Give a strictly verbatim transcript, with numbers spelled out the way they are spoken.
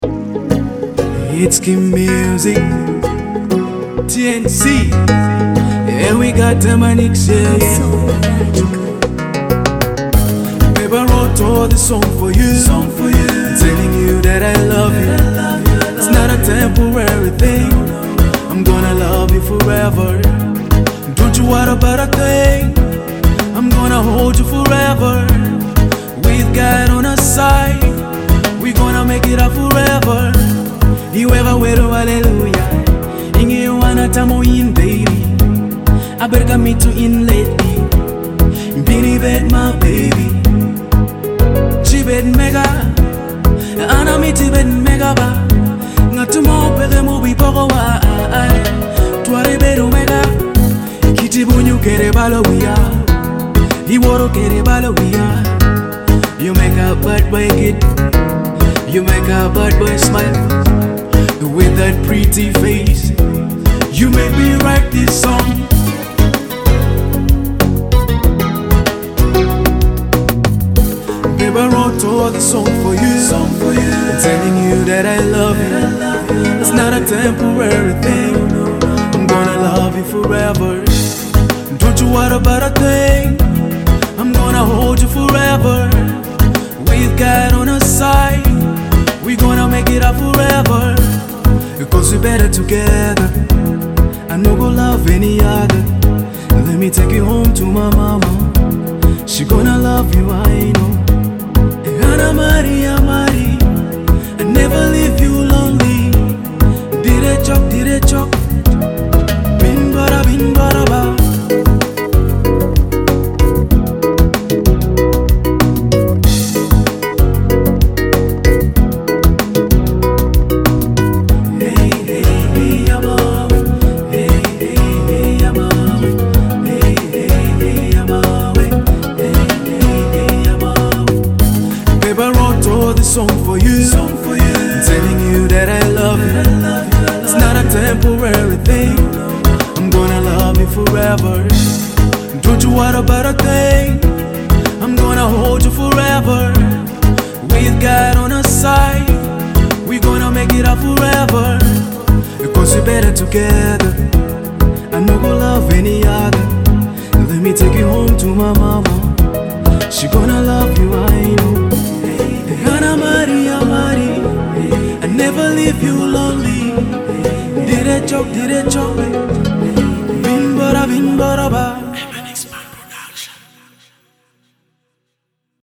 It's Kim Music, T N C. Yeah, we got Dominic, yeah, yeah. Baby, I wrote all this song for you, song for you, telling you that I love you. It's not a temporary thing. I'm gonna love you forever. Don't you worry about a thing. I'm gonna hold you forever. With God on our side, we gonna make it up forever. You ever wear a hallelujah? Inge you wanna tamo in baby. I better me to in lately. Bini bed my baby. She bed mega. Ana mi ti bed mega ba. Ngatumo pege mo bi poko wa. Tuare bedo mega. Kiti bunyu kere balo wiya. Iworo kere balo wiya. You make a bad boy kid. You make a bad boy smile. With that pretty face, you made me write this song. Baby, I wrote all the song for you, song for you, telling you that I love you. It's not a temporary thing. I'm gonna love you forever. Don't you worry about a thing. I'm gonna hold you forever. With God on our side, we gonna make it up forever. Because we better together. I no go love any other. Let me take you home to my mama. She gonna love you, I know. Anna Maria Mari, I never leave you lonely. Did it chok, did it chok. Bin bara, bin bara ba. Song for you, song for you, telling you that I love you. It's not a temporary thing. I'm gonna love you forever. Don't you worry about a thing. I'm gonna hold you forever. With God on our side, we gonna make it up forever. Because we're better together. I no go love any other. Let me take you home to my mama. She gonna love you, I know. Anna Maria Mari, I never leave you lonely. Did it joke, did it